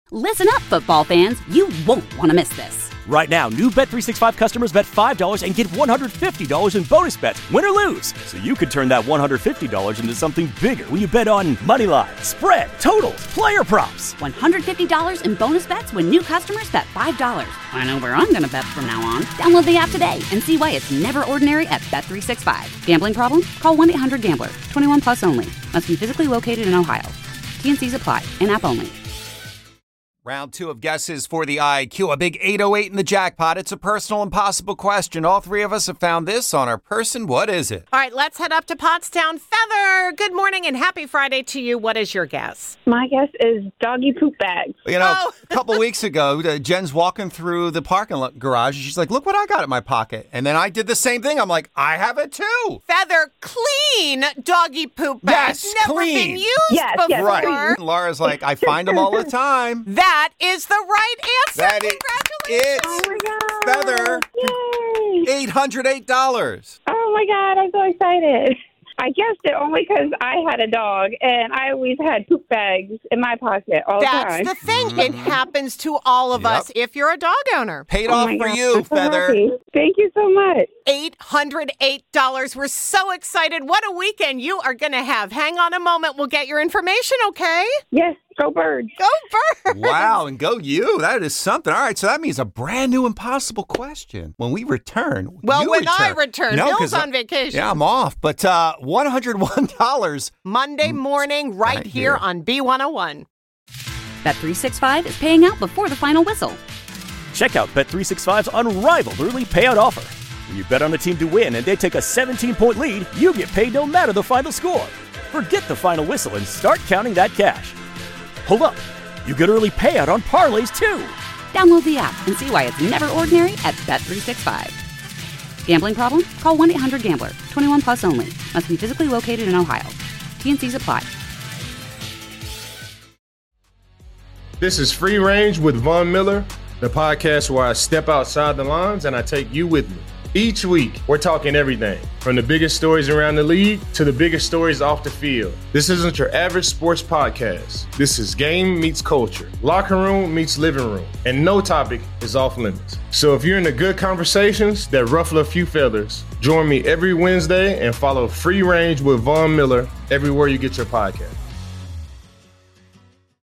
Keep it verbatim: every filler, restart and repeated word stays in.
Listen up, football fans. You won't want to miss this. Right now, new Bet three sixty-five customers bet five dollars and get one hundred fifty dollars in bonus bets, win or lose. So you could turn that one hundred fifty dollars into something bigger when you bet on money line, spread, totals, player props. one hundred fifty dollars in bonus bets when new customers bet five dollars. I know where I'm going to bet from now on. Download the app today and see why it's never ordinary at Bet three sixty-five. Gambling problem? Call one eight hundred gambler. twenty-one plus only. Must be physically located in Ohio. T N Cs apply. In-app only. Round two of guesses for the I Q. A big eight oh eight in the jackpot. It's a personal impossible question. All three of us have found this on our person. What is it? All right, let's head up to Pottstown. Feather, good morning and happy Friday to you. What is your guess? My guess is doggy poop bags. You know, Oh. a couple weeks ago, uh, Jen's walking through the parking lot garage, and she's like, look what I got in my pocket. And then I did the same thing. I'm like, I have it too. Feather, clean doggy poop bags. Yes, Never clean. been used Yes, yes, before. Right. And Laura's like, I find them all the time. That is the right answer. That is Congratulations. Oh my God. Feather. Yay. eight hundred eight dollars. Oh my God, I'm so excited. I guessed it only because I had a dog and I always had poop bags in my pocket all the That's time. the thing. It happens to all of Yep. us if you're a dog owner. Paid Oh off my for God, you, I'm so Feather. happy. Thank you so much. eight hundred eight dollars. We're so excited. What a weekend you are going to have. Hang on a moment. We'll get your information, okay? Yes, go birds. Go birds. Wow, and go you. That is something. All right, so that means a brand new impossible question. When we return. Well, you when I return, No, Bill's 'cause on I- vacation. Yeah, I'm off. But uh, one hundred one dollars. Monday morning right, Right here here. on B one oh one. Bet three sixty-five is paying out before the final whistle. Check out Bet three sixty-five's unrivaled early payout offer. When you bet on a team to win and they take a seventeen-point lead, you get paid no matter the final score. Forget the final whistle and start counting that cash. Hold up. You get early payout on parlays, too. Download the app and see why it's never ordinary at Bet three sixty-five. Gambling problem? Call one eight hundred gambler. twenty-one plus only. Must be physically located in Ohio. T N Cs apply. This is Free Range with Von Miller, the podcast where I step outside the lines and I take you with me. Each week, we're talking everything from the biggest stories around the league to the biggest stories off the field. This isn't your average sports podcast. This is game meets culture, locker room meets living room, and no topic is off limits. So if you're into good conversations that ruffle a few feathers, join me every Wednesday and follow Free Range with Von Miller everywhere you get your podcast.